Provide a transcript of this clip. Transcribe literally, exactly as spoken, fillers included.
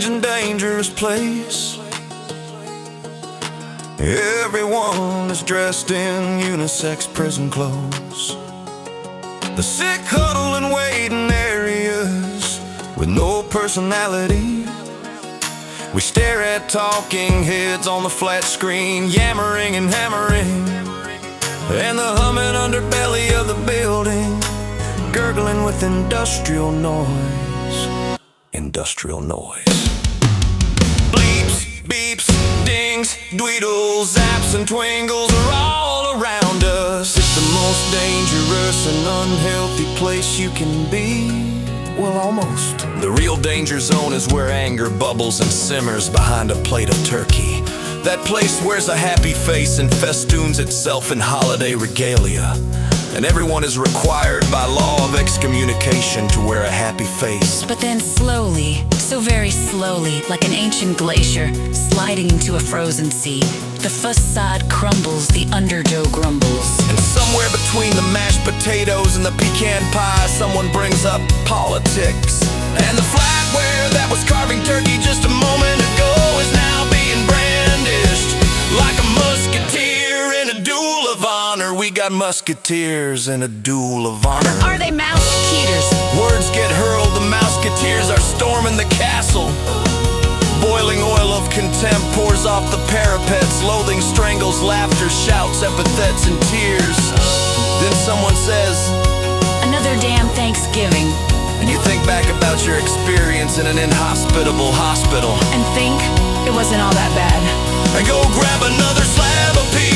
strange and dangerous place. Everyone is dressed in unisex prison clothes. The sick huddle in waiting areas with no personality. We stare at talking heads on the flat screen, yammering and hammering, and the humming underbelly of the building, gurgling with industrial noise. Industrial noise. Bleeps, beeps, dings, dweedles, zaps and twingles are all around us. It's the most dangerous and unhealthy place you can be. Well, almost. The real danger zone is where anger bubbles and simmers behind a plate of turkey. That place wears a happy face and festoons itself in holiday regalia. And everyone is required by law of excommunication to wear a happy face. But then slowly, so very slowly, like an ancient glacier sliding into a frozen sea, the facade crumbles, the underdough grumbles. And somewhere between the mashed potatoes and the pecan pie, someone brings up politics. And the flatware that was carving turkey just a moment ago is now being brandished like a musketeer in a duel of honor. We got musketeers in a duel of honor. Are they mousekeeters? Words get hurled, the mouseketeers are storming the castle. Boiling oil of contempt pours off the parapets. Loathing strangles laughter, shouts, epithets, and tears. Then someone says, "Another damn Thanksgiving." And you think back about your experience in an inhospitable hospital and think it wasn't all that bad. And go grab another slab of pizza